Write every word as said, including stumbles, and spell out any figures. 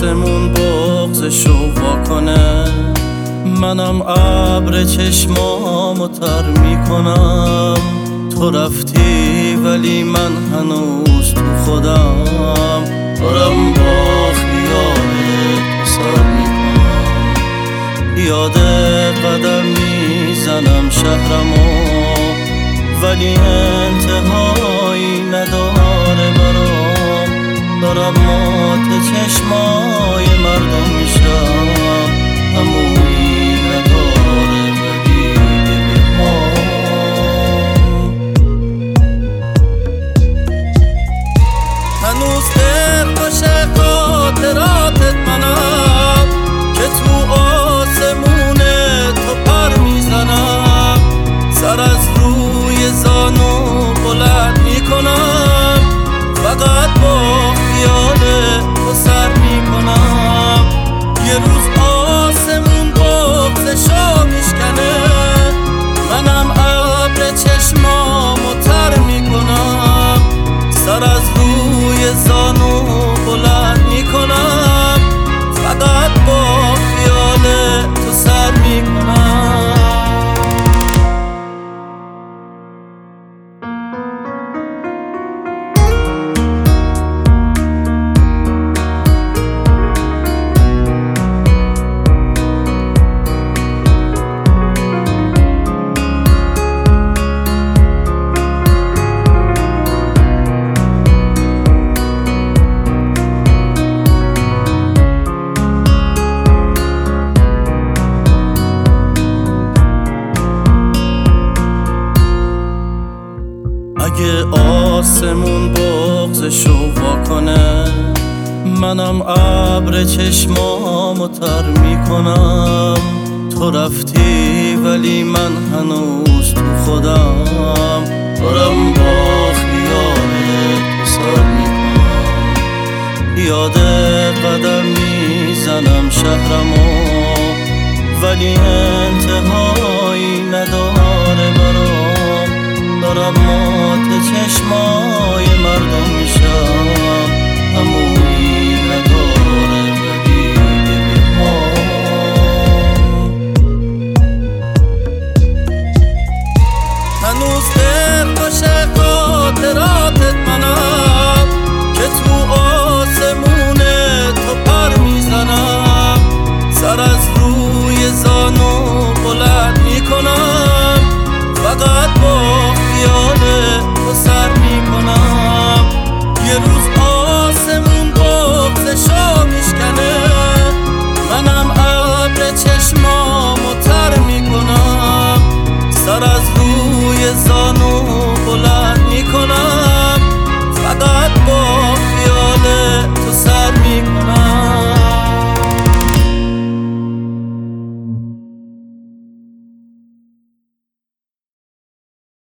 آسمون بغضشو واکنه، منم ابر چشمامو تر میکنم. تو رفتی ولی من هنوز تو خودم، دارم با خیالت سر میکنم. یاد قدم میزنم شهرمو، ولی انتهایی نداره برام. دارم مات چشمای مردم میشم، همونی نداره ولی دلم. هنوز دلخوش خاطراتت منم که تو آسمون تو پر میزنم. سر از روی زانو بلند میکنم، فقط با خیال تو سر میکنم. یه روز آسمون بغضشو میشکنه، منم ابر چشمامو تر میکنم. سر از روی زانو بلند میکنم، فقط با خیال تو سر میکنم. اگه آسمون بغضشو واکنه، منم ابر چشمامو تر میکنم. تو رفتی ولی من هنوز تو خودم، دارم با خیالت سر میکنم. یاد قدم میزنم شهرمو، ولی انتهایی نداره برام. دارم مات چشمای مردم